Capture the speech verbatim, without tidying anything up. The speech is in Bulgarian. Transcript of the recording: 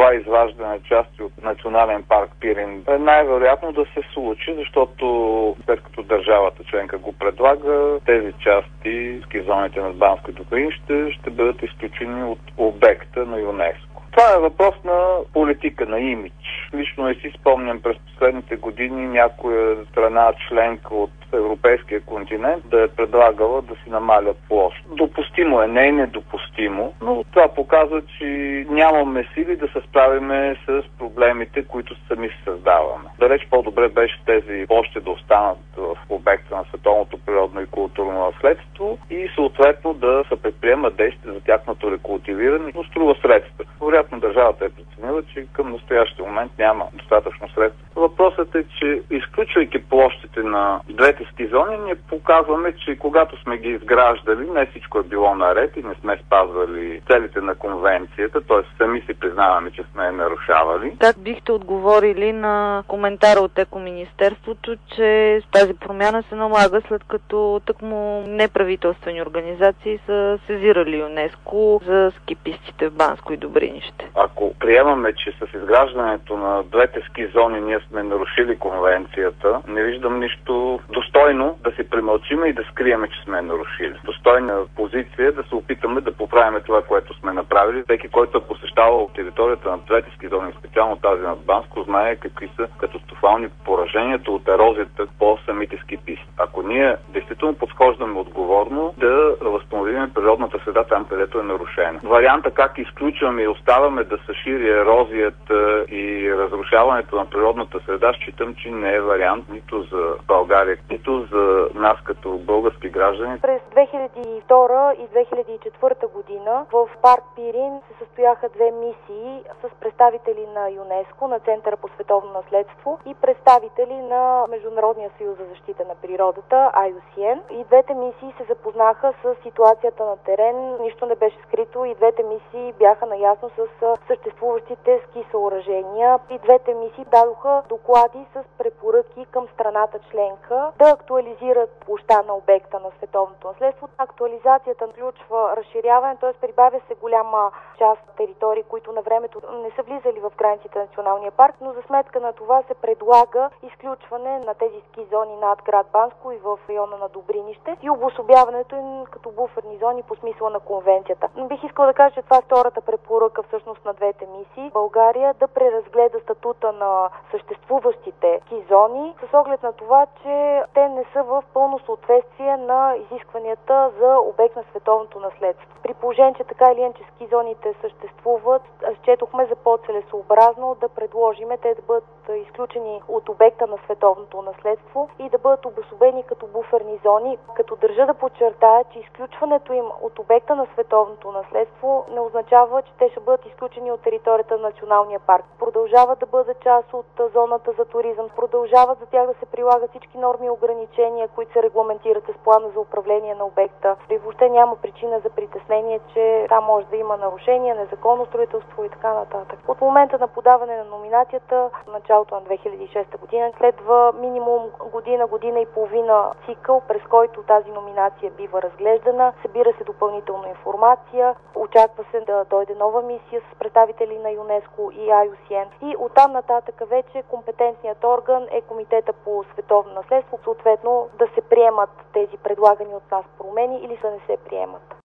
това изваждане части от Национален парк Пирин е най-вероятно да се случи, защото след като държавата членка го предлага, тези части, ски зоните на Банско и Добринище, ще бъдат изключени от обекта на ЮНЕСКО. Това е въпрос на политика, на имидж. Лично не си спомням през последните години някоя страна членка от европейския континент да е предлагала да си намаля площ. Допустимо е, не е недопустимо, но това показва, че нямаме сили да се справиме с проблемите, които сами се създаваме. Далеч по-добре беше тези площи да останат в обекта на световното природно и културно наследство и съответно да се предприемат действия за тяхното рекултивиране, но струва средства. Вероятно държавата е преценила, че към настоящия момент няма достатъчно средства. Въпросът е, че изключвайки площите на двете ски зони, ние показваме, че когато сме ги изграждали, не всичко е било наред и не сме спазвали целите на конвенцията, т.е. сами си признаваме, че сме я нарушавали. Как бихте отговорили на коментара от Екоминистерството, че тази промяна се налага след като тъкмо неправителствени организации са сезирали ЮНЕСКО за ски пистите в Банско и Добринище? Ако приемаме, че с изграждането на двете ски зони ние сме нарушили конвенцията, не виждам нищо достойно да се премълчиме и да скриеме, че сме нарушили. Достойна позиция да се опитаме да поправим това, което сме направили. Всеки, който е посещавал територията на двете ски зони, специално тази на Банско, знае какви са катастрофални пораженията от ерозията по самите ски писти. Ако ние действително подхождаме отговорно да възстановим природната среда там, където е нарушена. Варианта как изключваме и оставаме да се шири ерозията и разрушаването на природната среда, считам, че не е вариант нито за България, нито за нас като български граждани. През две хиляди и втора и две хиляди и четвърта година в парк Пирин се състояха две мисии с представители на ЮНЕСКО, на Центъра по световно наследство и представители на Международния съюз за защита на природата, ай ю си ен. И двете мисии се запознаха с ситуацията на терен, нищо не беше скрито и двете мисии бяха наясно с съществуващите ски съоръжения. И двете мисии дадоха доклади с препоръки към страната членка да актуализират площта на обекта на световното наследство. Актуализацията включва разширяване, т.е. прибавя се голяма част територии, които на времето не са влизали в границите на националния парк, но за сметка на това се предлага изключване на тези ски зони над град Банско и в района на Добринище и обособяването им като буферни зони по смисъла на конвенцията. Но бих искала да кажа, че това е втората препоръка всъщност на двете мисии. България да преразгледа статута на съществуващите ски зони с оглед на това, че те не са в пълно съответствие на изискванията за обект на световното наследство. При положение, че така или иначе ски зоните съществуват, счетохме за по-целесообразно да предложиме те да бъдат изключени от обекта на световното наследство и да бъдат обособени като буферни зони, като държа да подчертая, че изключването им от обекта на световното наследство не означава, че те ще бъдат изключени от територията на националния парк. Продължават да бъдат част от зоната за туризъм, продължават за тях да се прилагат всички норми и ограничения, които се регламентират с плана за управление на обекта. И въобще няма причина за притеснение, че там може да има нарушения, незаконно строителство и така нататък. От момента на подаване на номинацията, в началото на две хиляди и шеста година, следва минимум година, година и половина цикъл, през който тази номинация бива разглеждана, събира се допълнителна информация, очаква се да дойде нова мисия с представители на ЮНЕСКО и ай ю си ен и оттам нататък вече компетентният орган е Комитета по световно наследство, съответно да се приемат тези предлагани от нас промени или да не се приемат.